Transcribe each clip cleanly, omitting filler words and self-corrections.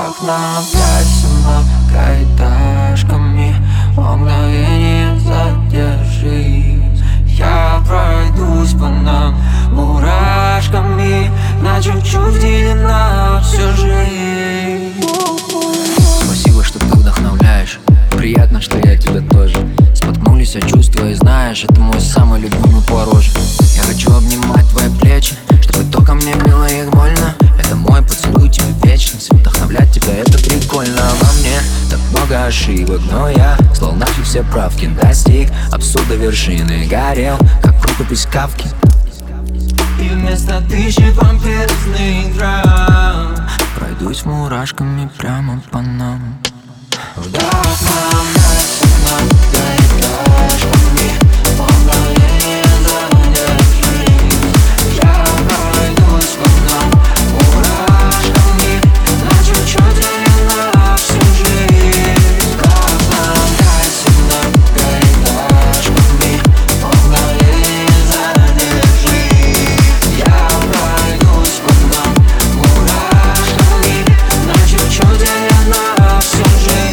Вдохновляйся многоэтажками, в мгновение задержись. Я пройдусь по нам мурашками, на чуть-чуть вделена всю жизнь. Спасибо, что ты вдохновляешь. Приятно, что я тебя тоже. Споткнулись о чувства и знаешь, это мой самый любимый пороже. Я хочу обнимать твои плечи, чтобы только мне было их больно. Это мой поцелуй тебе вечность. Вдохновлять тебя это прикольно. Во мне так много ошибок, но я слал нафиг все правки. Достиг абсурда вершины, горел, как рукопись Кавки. И вместо тысячи вампирных драм Пройдусь мурашками прямо по нам. вдохновляйся многоэтажками, в мгновение задержись. Я пройдусь по нам мурашками, на чуть-чуть вделена всю жизнь. Вдохновляйся многоэтажками, в мгновение задержись. Я пройдусь по нам мурашками, на чуть-чуть вделена всю жизнь.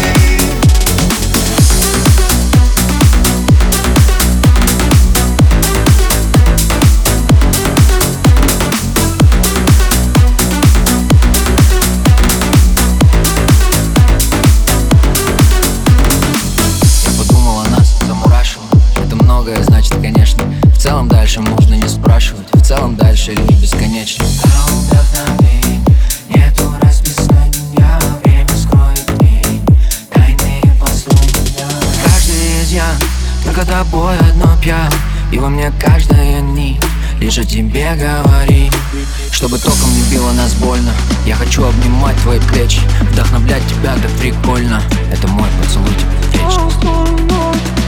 Многое значит, конечно. В целом дальше можно не спрашивать. В целом дальше лишь бесконечно. А у вдохновений нету расписания, время скроет день, тайные послания. Каждый изъян только тобой одно пьян, и во мне каждая нить лишь о тебе говорит. Чтобы током не било нас больно, я хочу обнимать твои плечи, вдохновлять тебя так прикольно. Это мой поцелуй тебе вечность.